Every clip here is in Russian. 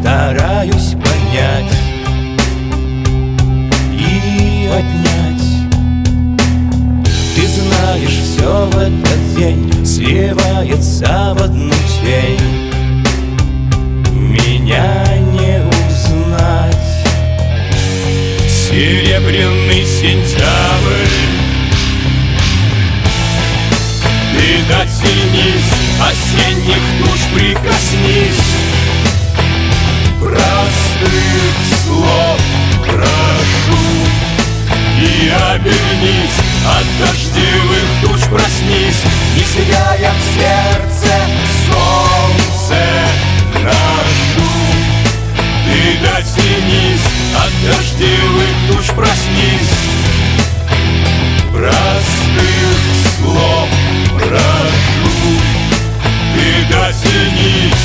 стараюсь понять и отнять. Ты знаешь, все в этот день сливается в одну тень. Меня не узнать. Серебряный сентябрь, ты дотянись, осенних туч прикоснись. Простых слов прошу и обернись, от дождевых туч проснись. Не сияя в сердце солнце нашу, ты дотянись, от дождевых туч проснись. Простых слов прошу, ты дотянись.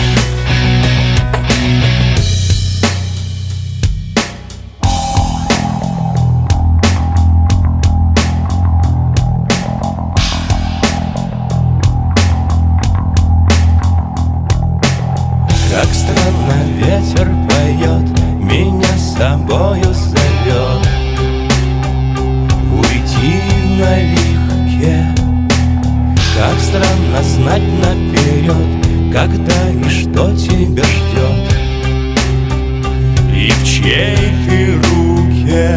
Как странно ветер поет, меня с собою зовет. Уйти налегке. Как странно знать наперед, когда и что тебя ждет, и в чьей ты руке.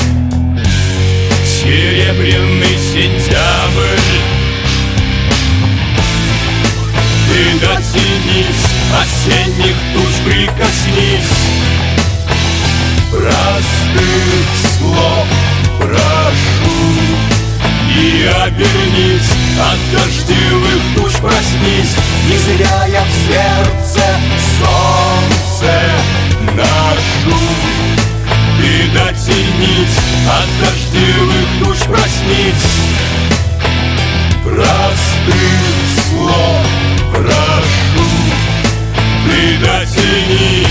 Серебряный сентябрь, ты дотянись, осенних туч прикоснись. Простых слов прошу и обернись, от дождевых туч проснись. Не зря я в сердце солнце ношу, ты дотянись, от дождевых туч проснись. Простых слов прошу, ты дотянись.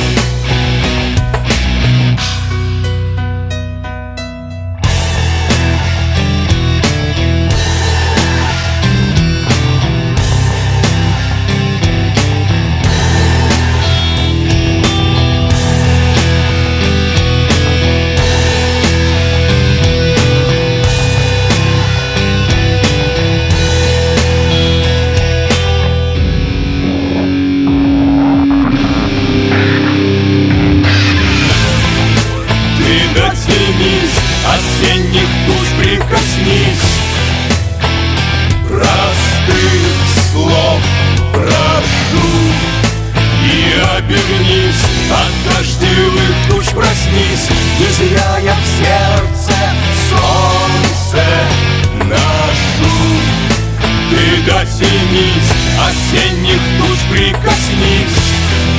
Осенних туч прикоснись. Простых слов прошу и обернись, от дождевых туч проснись. Не зря я в сердце солнце ношу, ты дотянись, осенних туч прикоснись.